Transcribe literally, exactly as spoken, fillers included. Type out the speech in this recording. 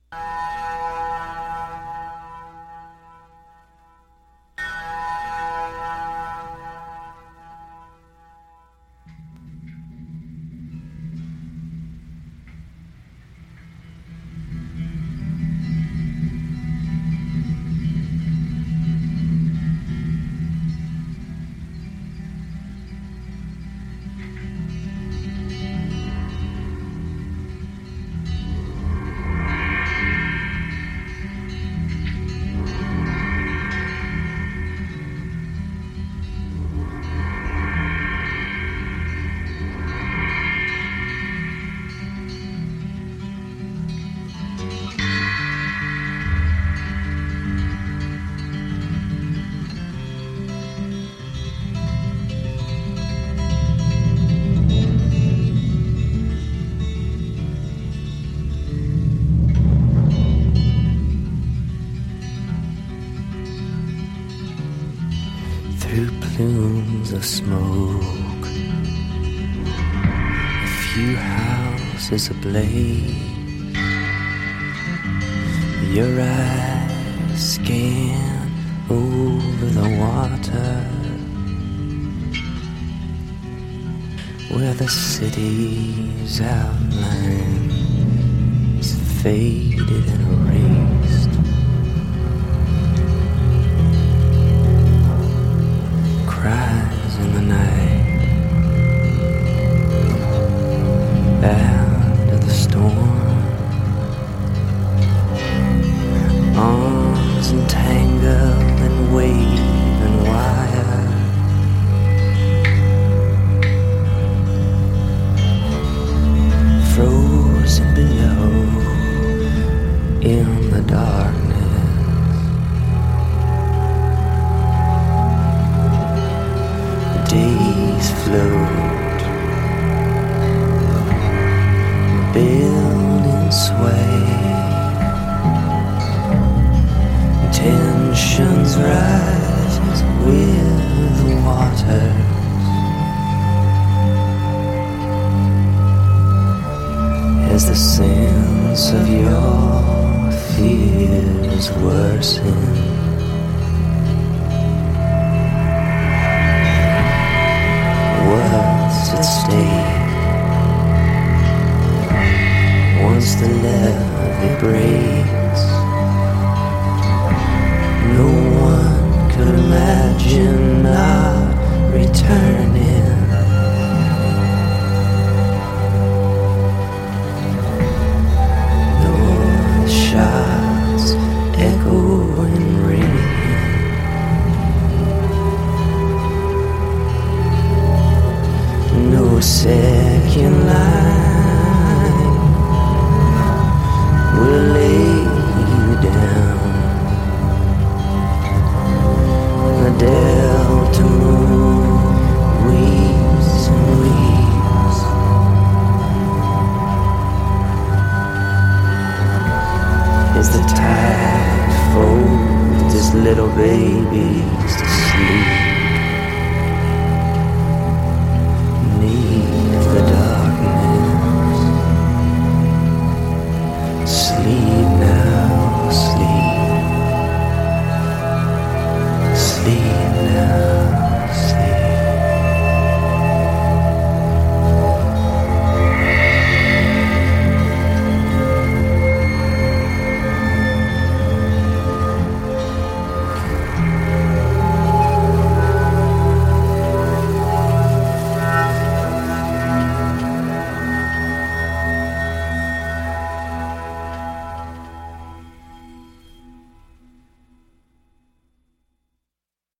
Through plumes of smoke, a few houses ablaze, your eyes scan over the water, where the city's outline is faded and erased. Cries in the night after the storm, arms entangled in wave and wire, frozen below in the darkness. Days float, buildings sway, tensions rise with the waters. As the sense of your fears worsen, what's at stake? Once the levee breaks, no one could imagine not returning. North shots echo and ring. No second line will lay you down. The delta moon weaves and weaves. As the tide folds his little babies to sleep. The darkness, sleep now.